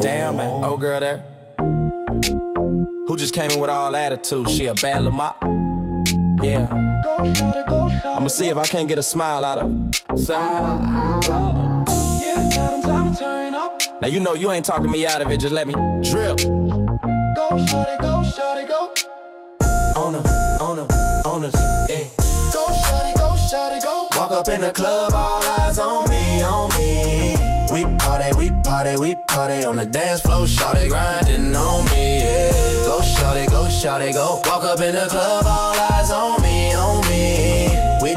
Damn, man. Old girl there. Who just came in with all attitude? She a bad little mop. Yeah. I'ma see if I can't get a smile out of her. Now you know you ain't talking me out of it, just let me drip. Go, shawty, go, shawty, go. On her, yeah. Go, shawty, go. Walk up in the club, all eyes on me, on me. We party on the dance floor, shawty grinding on me, yeah. Go, shawty, go. Walk up in the club, all eyes on me, on me. We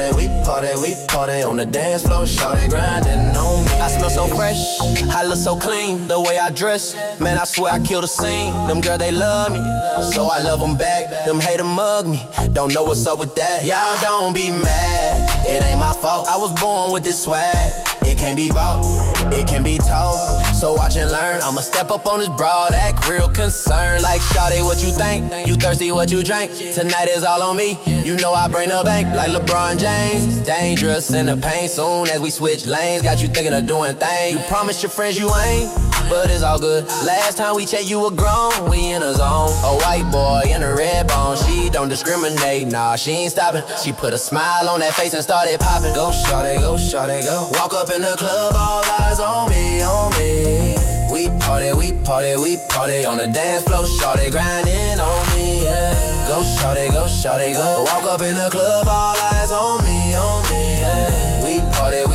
party on the dance floor, shawty grinding on me. I smell so fresh, I look so clean, the way I dress, man, I swear I kill the scene. Them girls, they love me, so I love them back. Them haters mug me, don't know what's up with that. Y'all don't be mad, it ain't my fault. I was born with this swag. It can't be bought, it can be taught. So watch and learn, I'ma step up on this broad, act real concerned. Like, shawty, what you think? You thirsty, what you drink? Tonight is all on me, you know I bring the bank. Like LeBron James, dangerous in the paint. Soon as we switch lanes, got you thinking of doing things. You promised your friends you ain't, but it's all good. Last time we checked, you were grown, we in a zone. A white boy in a red bone, she don't discriminate, nah, she ain't stopping. She put a smile on that face and started popping. Go, shawty, go. Walk up in the club, all eyes on me, on me. We party on the dance floor, shawty grinding on me, yeah. Go, shawty, go. Walk up in the club, all eyes on me, yeah. We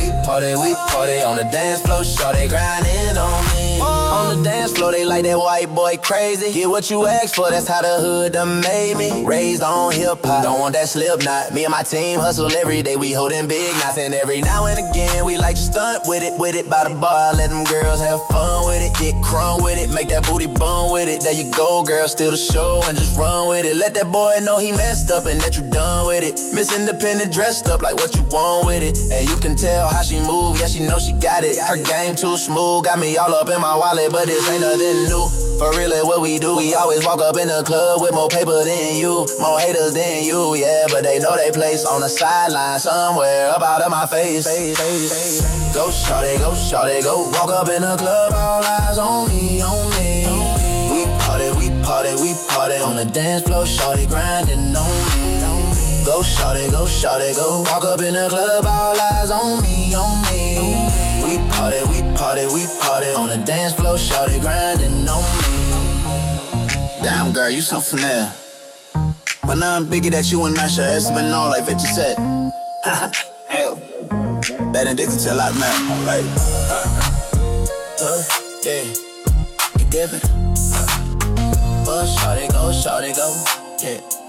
party on the dance floor, shawty grinding on me. On the dance floor, they like that white boy crazy. Get what you asked for, that's how the hood done made me. Raised on hip-hop, don't want that slip knot. Me and my team hustle every day, we holding big knots. And every now and again, we like to stunt with it by the bar. Let them girls have fun with it, get crunk with it, make that booty bum with it. There you go, girl, steal the show and just run with it. Let that boy know he messed up and that you done with it. Miss Independent dressed up like what you want with it. And you can tell how she move, yeah, she know she got it. Her game too smooth, got me all up in my wallet, but this ain't nothing new. For real, what we do, we always walk up in the club with more paper than you, more haters than you, yeah. But they know they place on the sideline somewhere up out of my face. Go, shawty, go. Walk up in the club, all eyes on me, on me. We party on the dance floor, shawty grinding on me. Go, shawty, go. Walk up in the club, all eyes on me, on me. We party on the dance floor, shawty grinding on me. Damn, girl, you so finesse. But now I'm biggie that you and Masha ass been on like 50 said. Hell, that addicted to a lot, man. Like, yeah, you dipping. Shawty go, yeah.